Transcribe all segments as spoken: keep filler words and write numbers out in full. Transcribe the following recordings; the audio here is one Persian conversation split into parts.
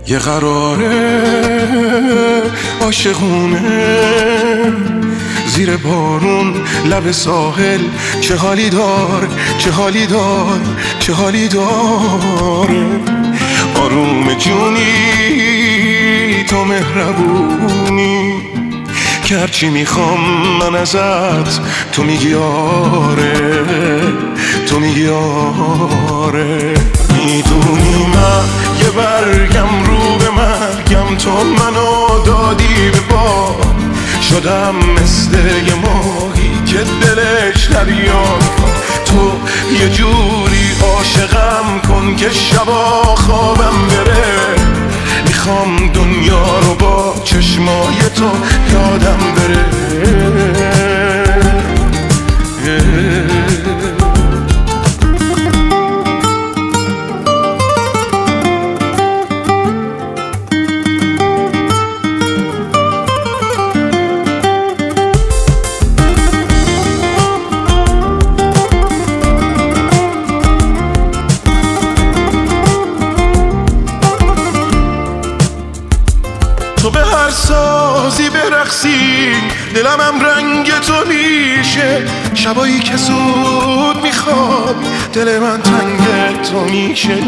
یه قراره عاشقونه زیر بارون لب ساحل، چه حالی دار چه حالی دار چه حالی داره. آروم جونی تو مهربونی که هرچی میخوام من ازت تو میگی آره، تو میگی آره. میدونی من یه برگم رو به مرگم، تو منو دادی به باد، شدم مثل یه ماهی که دلش دریا. تو یه جوری عاشقم کن که شبا خوابم بره، میخوام دنیا رو با چشمای تو یادم بره. تو به هر سازی برقصی دلم هم رنگ تو میشه، شبایی که زود میخواب دل من تنگ تو میشه.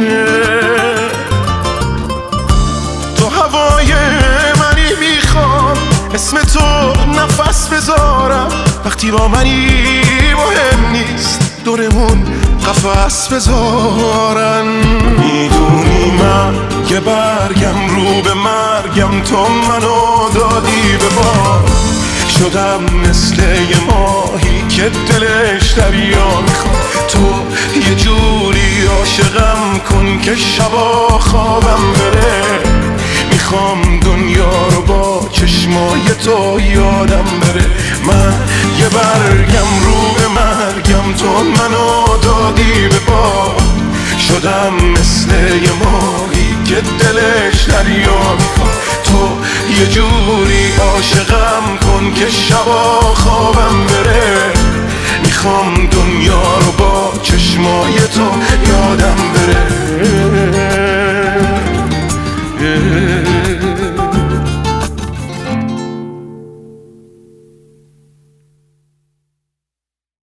تو هوای منی میخوام اسم تو نفس بذارم، وقتی با منی مهم نیست دورمون قفس بذارن. میدونی من یه برگم رو به مرگم، تو منو دادی به باد، شدم مثل یه ماهی که دلش دریا میخواد. تو یه جوری عاشقم کن که شبا خوابم بره، میخوام دنیا رو با چشمای تو یادم بره. من یه برگم رو به مرگم، تو منو دادی به باد، شدم مثل یه ماهی که دلش دریا میخواد. تو یه جوری عاشقم کن که شبا خوابم بره، میخوام دنیا رو با چشمای تو